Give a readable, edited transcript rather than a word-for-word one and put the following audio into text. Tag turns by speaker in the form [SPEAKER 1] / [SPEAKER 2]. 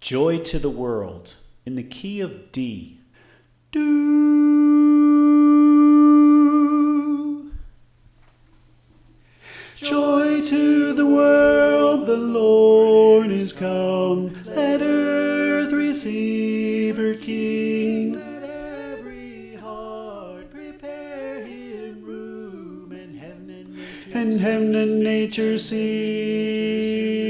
[SPEAKER 1] Joy to the World in the key of D. Do. Joy to the world, the Lord is come. Let earth receive her King. Let every heart prepare him room, and heaven and nature sing.